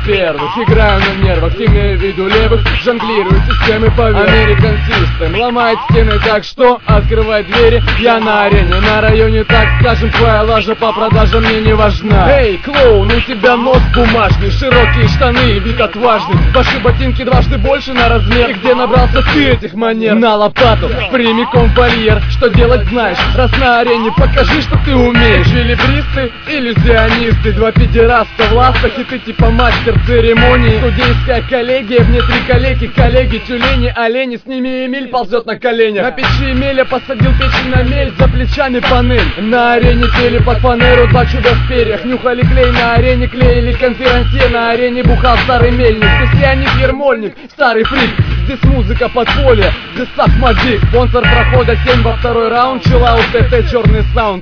первых. Играю на нервах, имею в виду левых. Жонглирую системы поверх. American System ломает стены, так что открывай двери. Я на арене, на районе, так скажем. Твоя лажа по продажам мне не важна. Эй, клоун, у тебя нос бумажный, широкие штаны, вид отважный. Ваши ботинки дважды больше на размер. И где набрался ты этих манер? На лопату, прямиком в вольер. Что делать знаешь, раз на арене, покажи, что ты умеешь. Эквилибристы, иллюзионисты, два педераста в ластах, и ты типа мастер церемонии. Судейская коллегия, мне три коллеги, тюлени, олени. С ними Эмиль ползет на коленях. На печи Эмиля посадил печень на мель, за плечами панель. На арене пели под фанеру два чуда в перьях. Нюхали клей на арене, клеили конферансье. На арене бухал старый мельник, Сесьяник Ермольник, старый фрик. Здесь музыка подполья, здесь Сахмадик. Спонсор прохода 7 во второй раунд, чиллаут, ТТ, черный саунд.